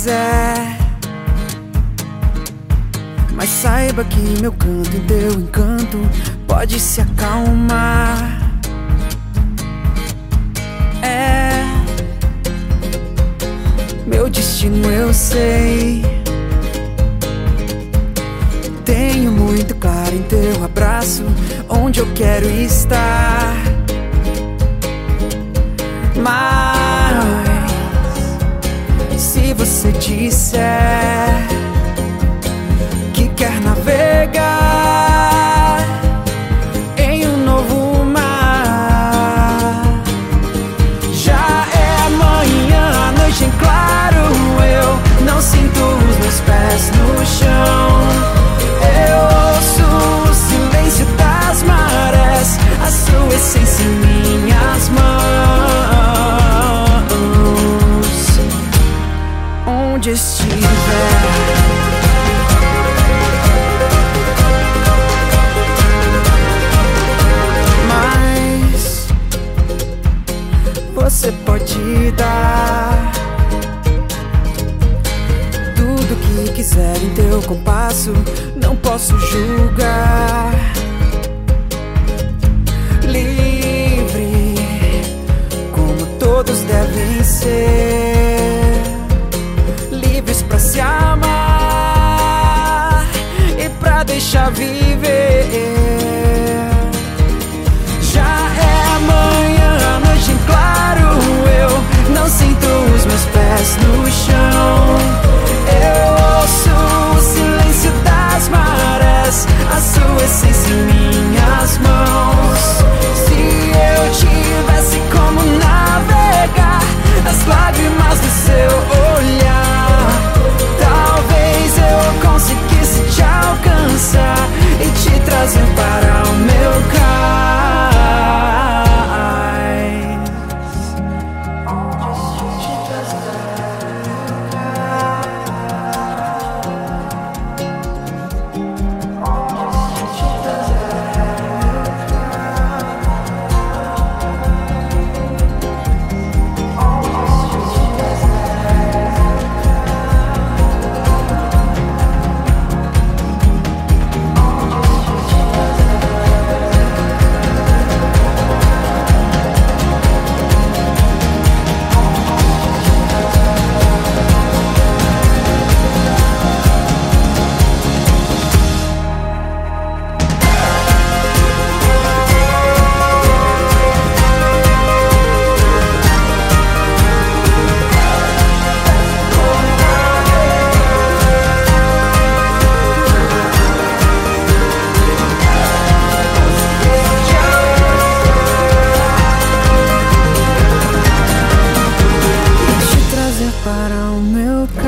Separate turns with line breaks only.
quiser, mas saiba que meu canto e teu encanto pode se acalmar. É meu destino, eu sei. Tenho muito claro em teu abraço onde eu quero estar. Mas se você disser que quer navegar em um novo mar, já é amanhã, a noite em claro, eu não sinto os meus pés no chão. Eu ouço o silêncio das marés, a sua essência em minhas mãos. Onde estiver, mas você pode dar tudo que quiser em teu compasso, não posso julgar. Livre, como todos devem ser, livres pra se amar e pra deixar viver. Já é amanhã, a noite em claro, eu não sinto os meus pés no chão. Eu ouço o silêncio das marés, a sua essência em minhas mãos. Se eu tivesse como navegar as lágrimas do seu olhar, talvez eu conseguisse te alcançar e te trazer para o meu cais. Te trazer. Para o meu